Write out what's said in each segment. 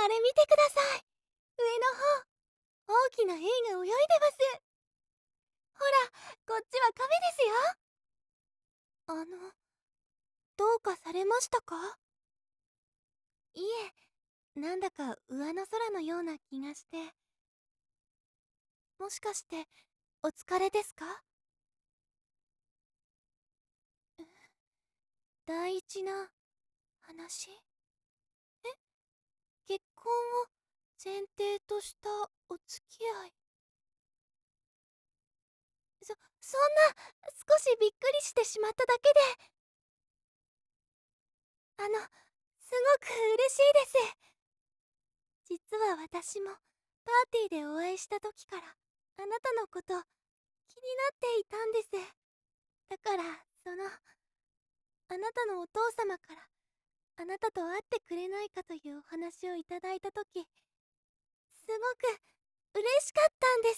あれ見てください。上の方、大きなエイが泳いでます。ほら、こっちはカメですよ。どうかされましたか？いえ、なんだか上の空のような気がして。もしかして、お疲れですか？大事な話？結婚を前提としたお付き合い？そんな、少しびっくりしてしまっただけで。すごく嬉しいです。実は私もパーティーでお会いした時からあなたのこと気になっていたんです。だからあなたのお父様からあなたと会ってくれないかというお話をいただいた時、すごく嬉しかったんです。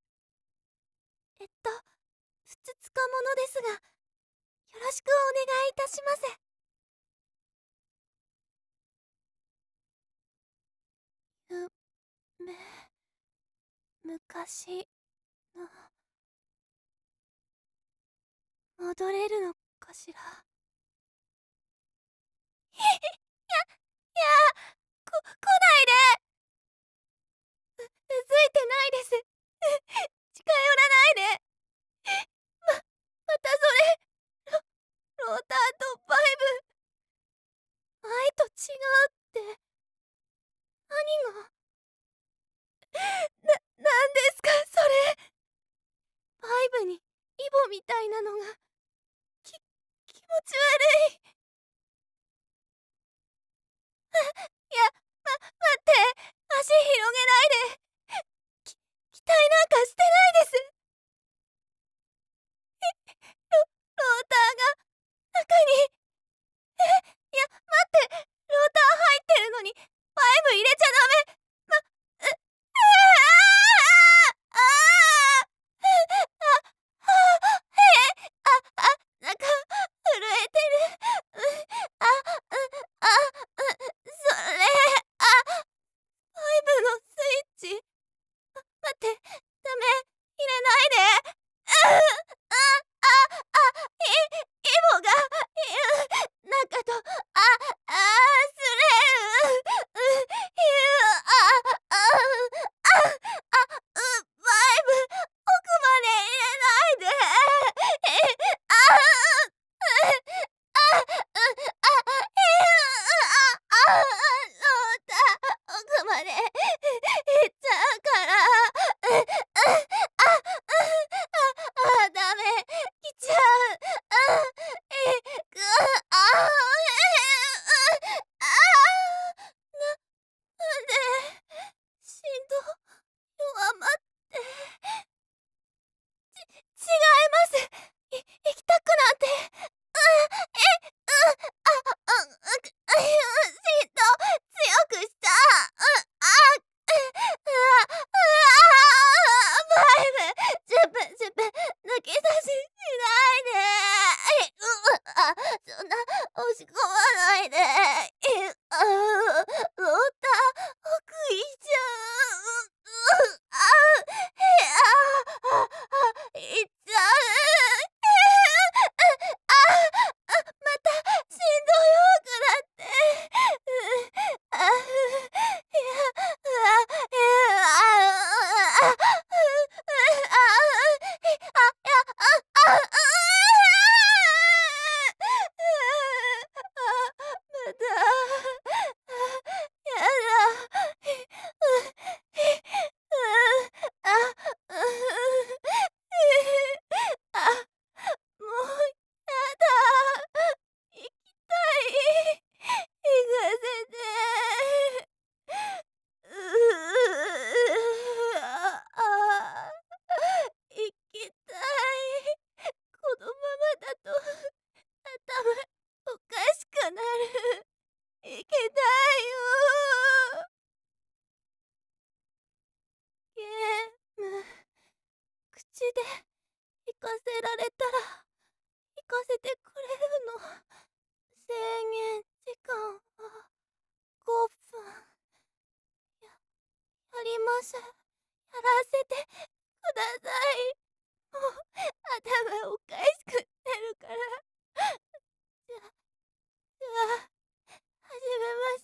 ふつつかものですが、よろしくお願いいたします。夢、昔の、戻れるのかしら。いや、来ないで。うずいてないです。近寄らないで。またそれ、ローターとバイブ、前と違うって何が。なんですかそれ。バイブにイボみたいなのが、き気持ち悪い。いや、待って、足広げないで。き期待なんかしてないです。ローターが中に。いや、待って、ローター入ってるのにバイブ入れちゃダメ。ああなんか震えてる。あ、それ、バイブのスイッチ。待って、ダメ、入れないで。イボが、中と、すれバイブ、奥まで入れないで。ロータ奥まで行っちゃうから。ダメ、来ちゃう。いく、なんで、心臓弱まって。違います。行きたくなんて。心臓強くした。バイブ、10分、抜き差ししないで。そんな、押し込まないで。ローター、奥行っちゃう。行っちゃう。また心臓弱くなって。また。やだ。もうやだ。行きたい。行かせて。行きたい。このままだと頭おかしくなる。行きたいよ。ゲーム、口で行かせられたら行かせてくれるの。制限時間は5分。 ります。やらせてください。もう頭おかしくなるから。じゃあ始めます。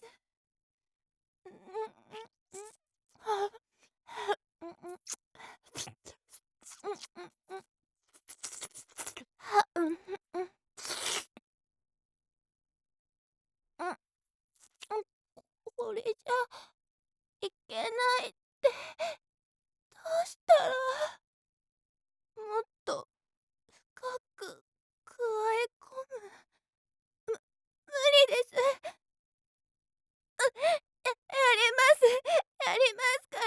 これじゃいけないって。どうしたらもっと深く加え込む。無理です。やりますから。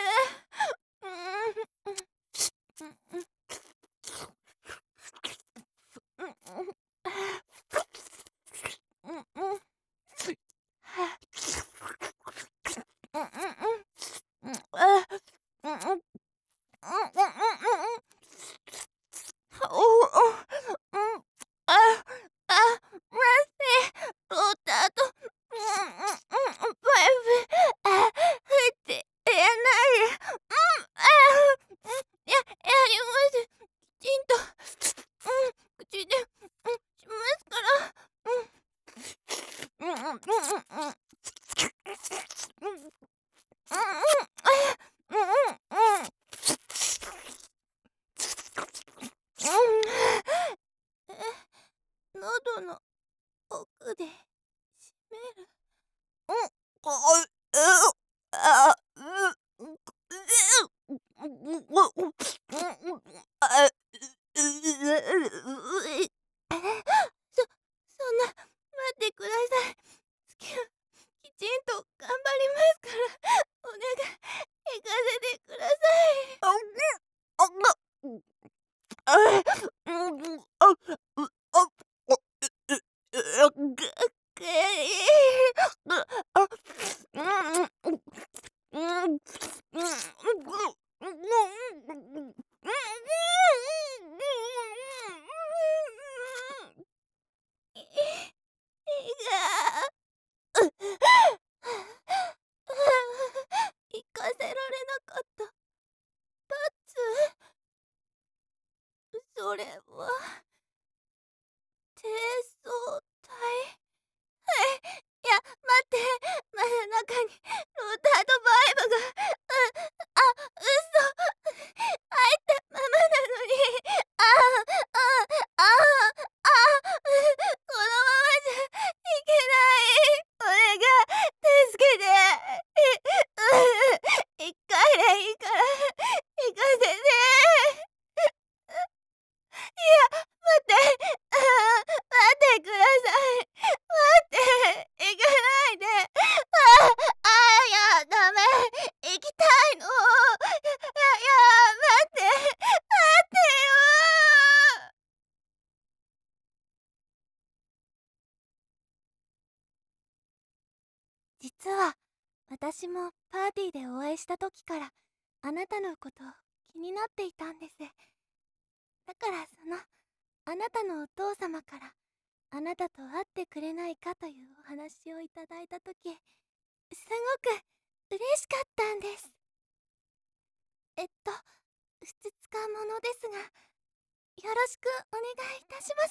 喉の奥で締める。そんな、待ってください。きちんと頑張りますから、お願い、行かせてください。行かせられなかった。パッツ、それは低層体。いや、待って、まだ中にローターとバイブが。嘘。入ったままなのに。このままじゃいけない。お願い、助けて。一回でいいから行かせて。いや、待って。待ってください。待って。行かないで。いや、ダメ。行きたいの。待って。待ってよ。実は私もパーティーでお会いした時からあなたのこと気になっていたんです。だからあなたのお父様からあなたと会ってくれないかというお話をいただいた時、すごく嬉しかったんです。ふつつかものですが、よろしくお願いいたします。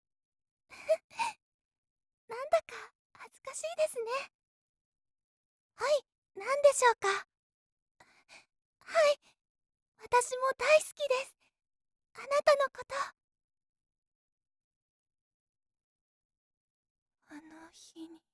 なんだか恥ずかしいですね。はい、何でしょうか。はい、私も大好きです。あなたのこと。あの日に